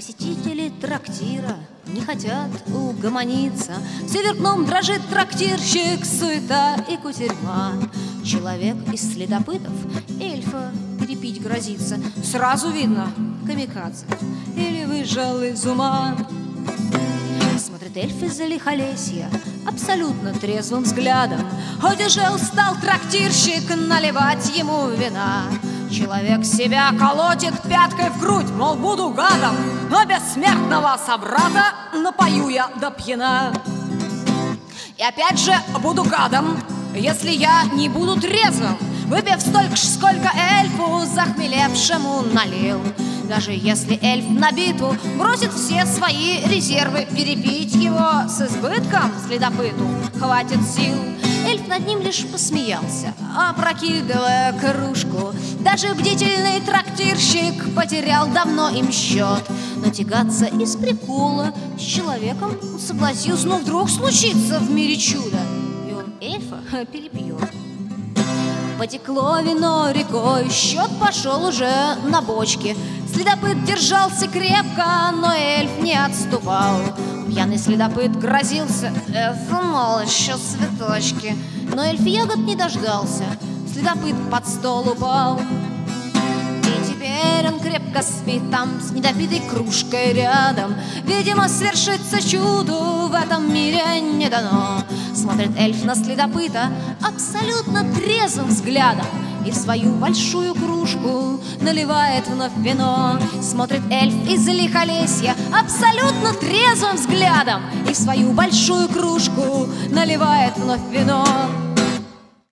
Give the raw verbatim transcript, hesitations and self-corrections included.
Посетители трактира не хотят угомониться. Все вверх дном дрожит трактирщик, суета и кутерьма. Человек из следопытов эльфа перепить грозится. Сразу видно — камикадзе или выжил из ума. Смотрит эльф из-за лихолесья абсолютно трезвым взглядом. Одежел стал трактирщик наливать ему вина. Человек себя колотит пяткой в грудь, мол, буду гадом, но бессмертного собрата напою я до пьяна. И опять же буду гадом, если я не буду трезвым, выпив столько ж, сколько эльфу захмелевшему налил. Даже если эльф на битву бросит все свои резервы, перепить его с избытком следопыту хватит сил. Эльф над ним лишь посмеялся, опрокидывая кружку. Даже бдительный трактирщик потерял давно им счет. Но тягаться из прикола с человеком согласился. Но вдруг случится в мире чудо, и он эльфа перепьет. Потекло вино рекой, счет пошел уже на бочке. Следопыт держался крепко, но эльф не отступал. Пьяный следопыт грозился: это, мол, еще цветочки. Но эльф ягод не дождался, следопыт под стол упал. И теперь он крепко спит там с недопитой кружкой рядом. Видимо, свершится чудо в этом мире не дано. Смотрит эльф на следопыта абсолютно трезвым взглядом и в свою большую кружку наливает вновь вино. Смотрит эльф из лихолесья абсолютно трезвым взглядом и в свою большую кружку наливает вновь вино.